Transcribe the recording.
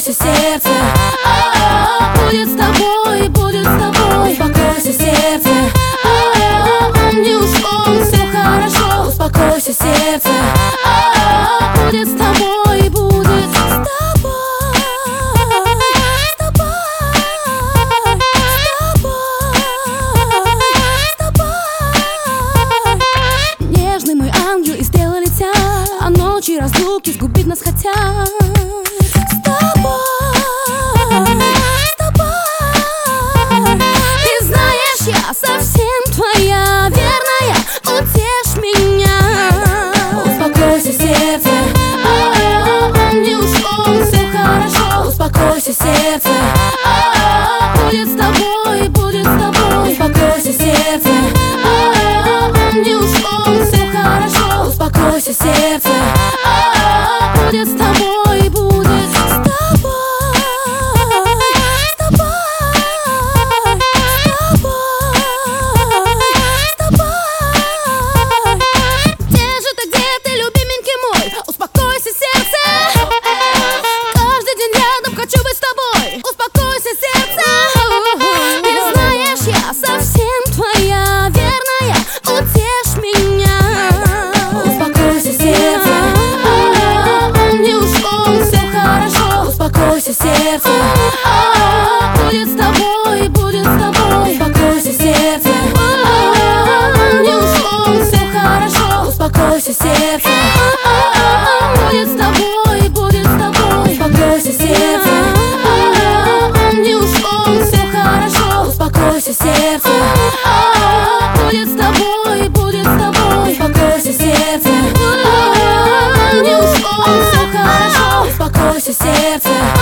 Успокойся, сердце, будет с тобой, будет с тобой. Успокойся, сердце, он не ушел, все хорошо. Успокойся, сердце, будет с тобой, будет с тобой, с тобой, с тобой. Нежный мой ангел, и стрелы летят, а ночи разлуки сгубить нас хотят. Совсем твоя верная, утешь меня. Успокойся, сердце, он не ушел, все хорошо. Успокойся, сердце, будет с тобой, будет с тобой. Успокойся, сердце, он не ушел, все хорошо. Успокойся, сердце, будет с тобой, будет с тобой. Совсем твоя верная, утешь меня. Успокойся, сердце, он не ушел, все хорошо. Успокойся, сердце, будет с тобой, будет с тобой. Успокойся, сердце, он не ушел, все хорошо. Успокойся, сердце, будет с тобой, будет с тобой. Успокойся, сердце, он не ушел, все хорошо. Успокойся, сердце, будет с тобой, будет с тобой. Успокойся, сердце, не ушел, все хорошо. Успокойся, сердце.